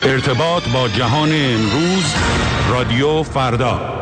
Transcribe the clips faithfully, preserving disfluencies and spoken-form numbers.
ارتباط با جهان امروز، رادیو فردا.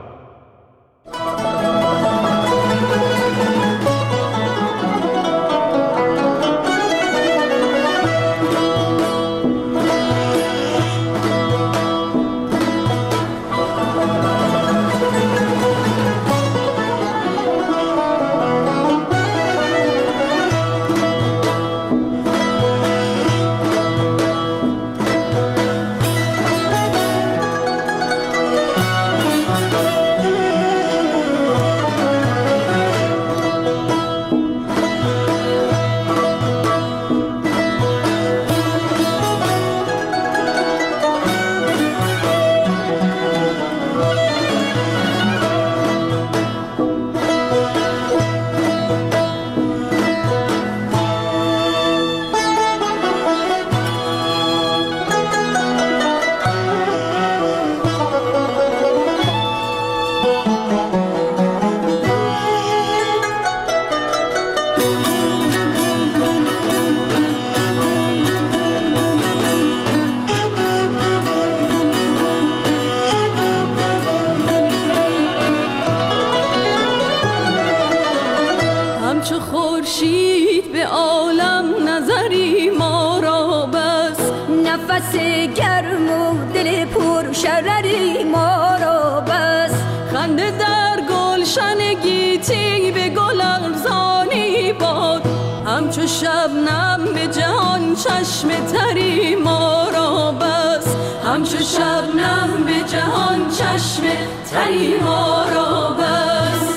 همچو شبنم به جهان چشم تری ما را بس، همچو شبنم به جهان چشم تری ما را بس.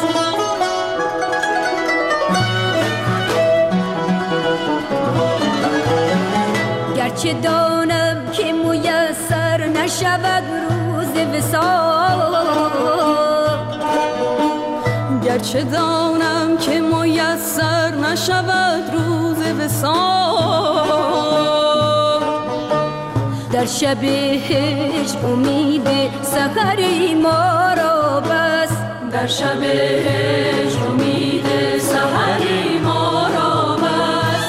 گرچه دانم که میسر نشود روز وصال، گرچه دانم که میسر نشود روز وصال، در شب هجر امید سحری ما را بس، در شب هجر امید سحری ما را بس.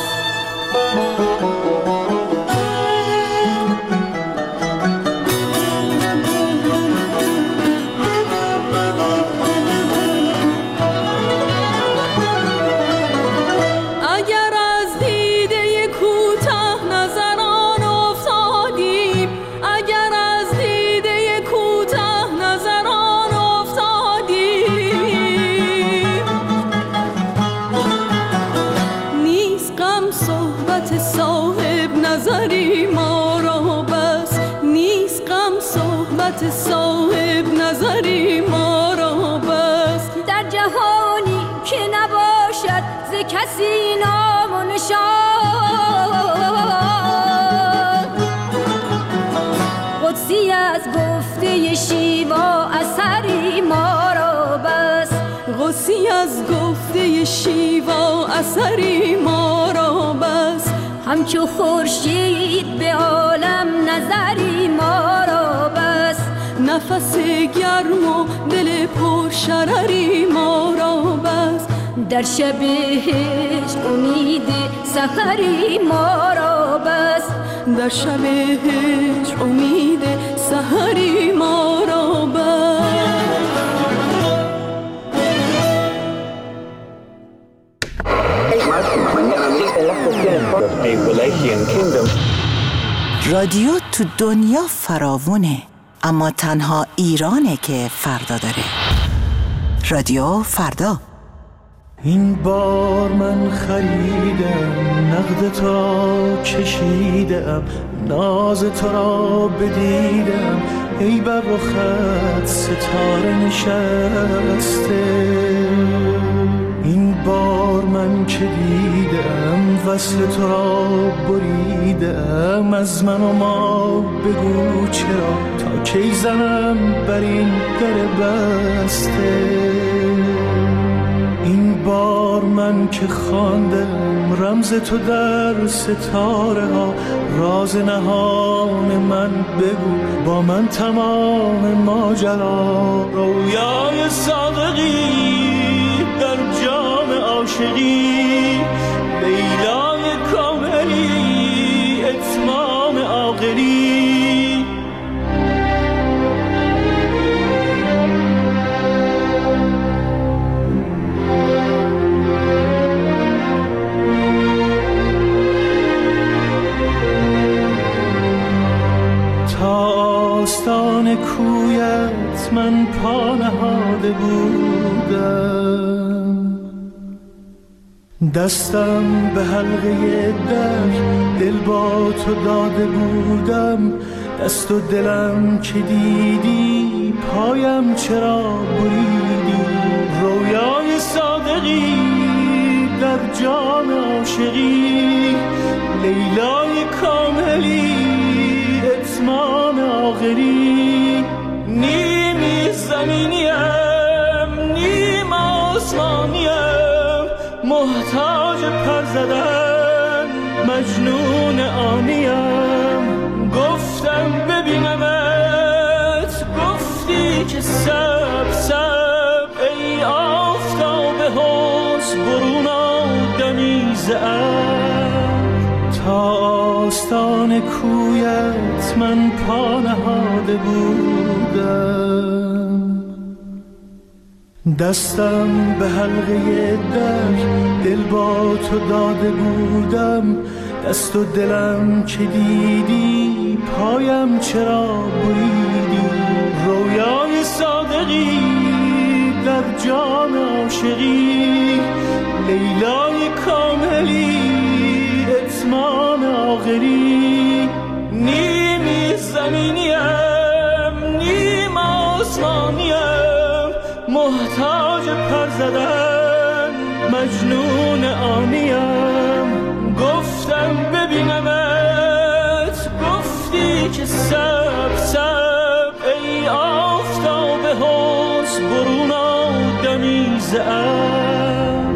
صاحب نظری ما را بس، در جهانی که نباشد ز کسی نام و نشان، قدسی از گفته شیوا اثری ما را بس، قدسی از گفته شیوا اثری ما را بس. همچو خورشید به عالم نظری ما را بس، نفس گرم و دل پر شرری ما را بس، در شب هجر امید سحری ما را بس، در شب هجر امید سحری ما را بس. رادیو تو دنیا فراوونه، اما تنها ایرانه که فردا داره. رادیو فردا. این بار من خریدم، نقد تا کشیدم، ناز تو را بدیدم، ای بر رخت ستاره نشسته. این بار من که دیدم وصل تو را بریدم، از من و ما بگو چرا تا کی زنم بر این در بسته. این بار من که خواندم رمز تو در ستاره ها، راز نهان من بگو با من تمام ماجرا. رویای صادقی در جام عاشقی، لیلای کاملی اتمام عاقلی، آستان کویت من پا نهاده بودم، دستم به حلقه در دل با تو داده بودم، دست و دلم که دیدی پایم چرا بریدی، رویای صادقی در جان عاشقی، لیلای کاملی اتمام آخری، نیمی زمینیم نیم آسمانیم، محتاج پر زدن مجنون آنیم، گفتم ببینمت گفتی که سب سب، ای آفتاب حسن برون آدمی زعب، تا آستان کویت من پا نهاده بودم، دستم به حلقه در دل با تو داده بودم، دست و دلم که دیدی پایم چرا بریدی، رویای صادقی در جان عاشقی، لیلای کاملی اتمام آخری، نیمی زمینیم نیم آسمانیم، محتاج پر زدن مجنون آنیم، گفتم ببینمت گفتی که سب سب، ای آفتاب حسن برون آدمی زعب.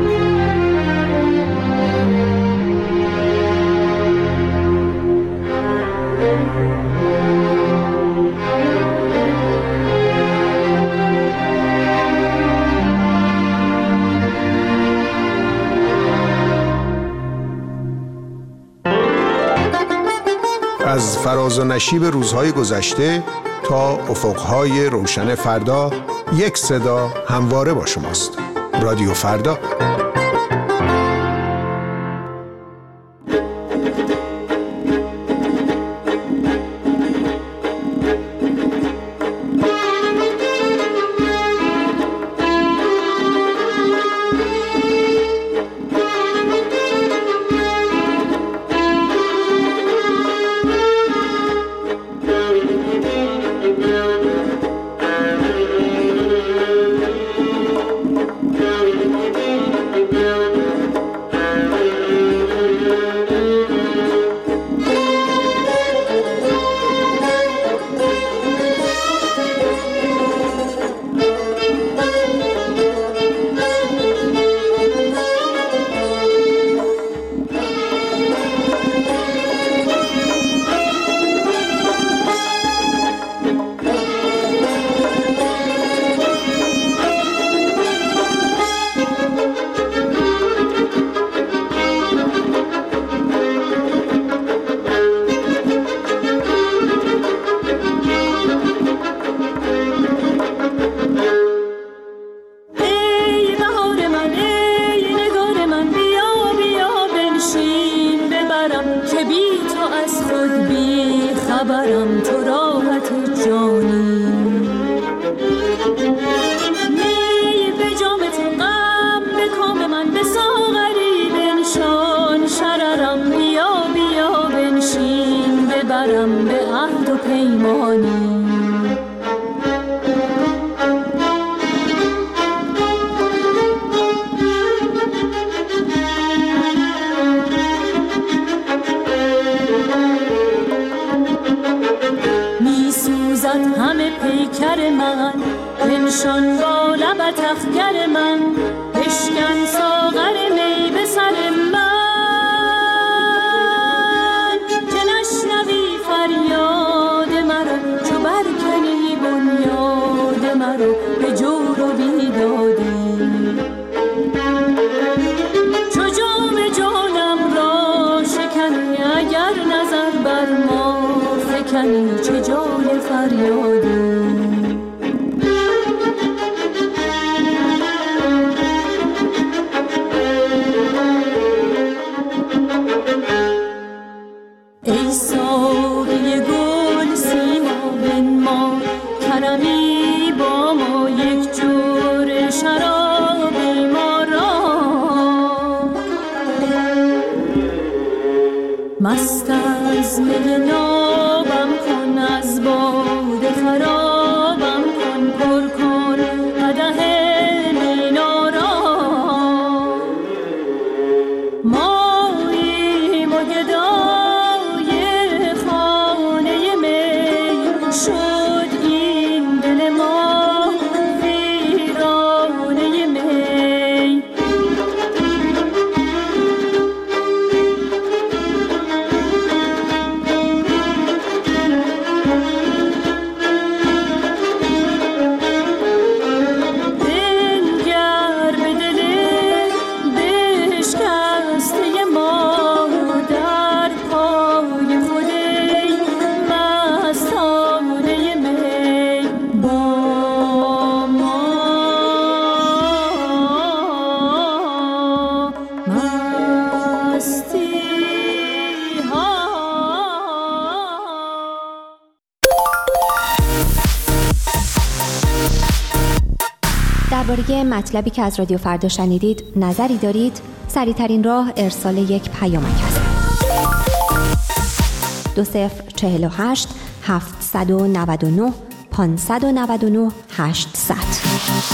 از فراز و نشیب روزهای گذشته تا افقهای روشن فردا، یک صدا همواره با شماست. رادیو فردا. ای ساقی گل سیما بنما دمی با ما یک جور شرابی ما را، مست از می نابم کن، از باده خرابم کن، پر کن قدح مینا را. ماییم و گدای خانه می، شد این دل ما ویرانه می. بنگر به دل بشکسته ما، در پای خود ای مستانه می. با ما مستی ها. درباره مطلبی که از رادیو فردا شنیدید نظری دارید؟ سریع‌ترین راه ارسال یک پیامک است. دو صفر چهل و هشت هفتصد و نود و نه پانصد و نود و نه هشتصد.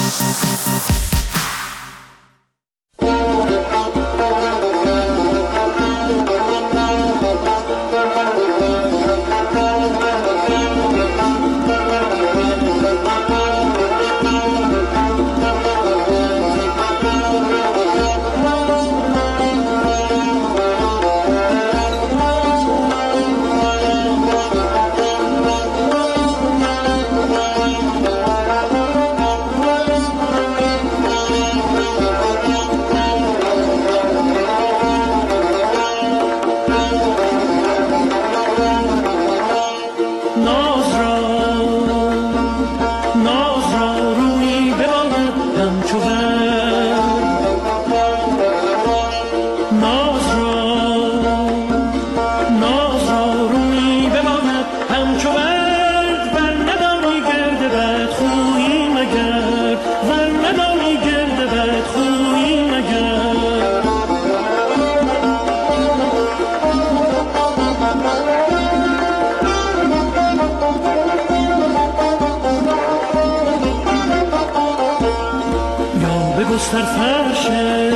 بگستر فرشه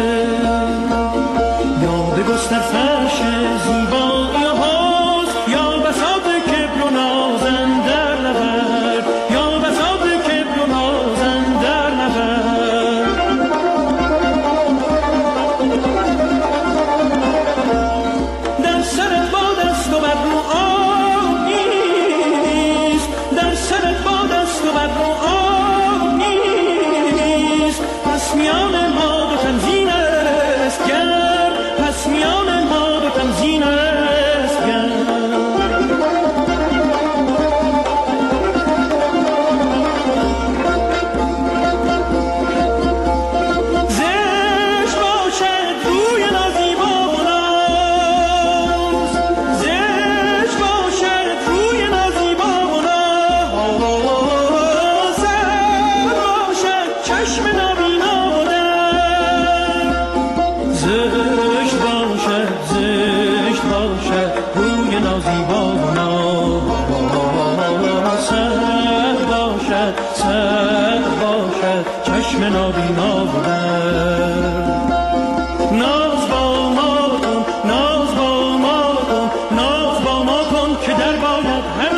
یا بگستر فرشه زیبایی و حوز، یا بساط کبر و نازن در نبرد، یا بساط کبر و نازن در نبرد. در سرت باد است و بر رو آب نیست، در سرت باد است و بر رو آب نیست. پس میان ما دو تنزین است گر، پس میان ما دو تنزین است گر. زشت باشد روی نازیبا و ناز، زشت باشد روی نازیبا و ناز، زشت باشد چشم نابینا و در، زشت باشد زشت باشد روی نازیبا و ناز، سخت باشد سخت باشد چشم نابینا و در. ناز با ما کن ناز با ما کن ناز با ما کن که در باید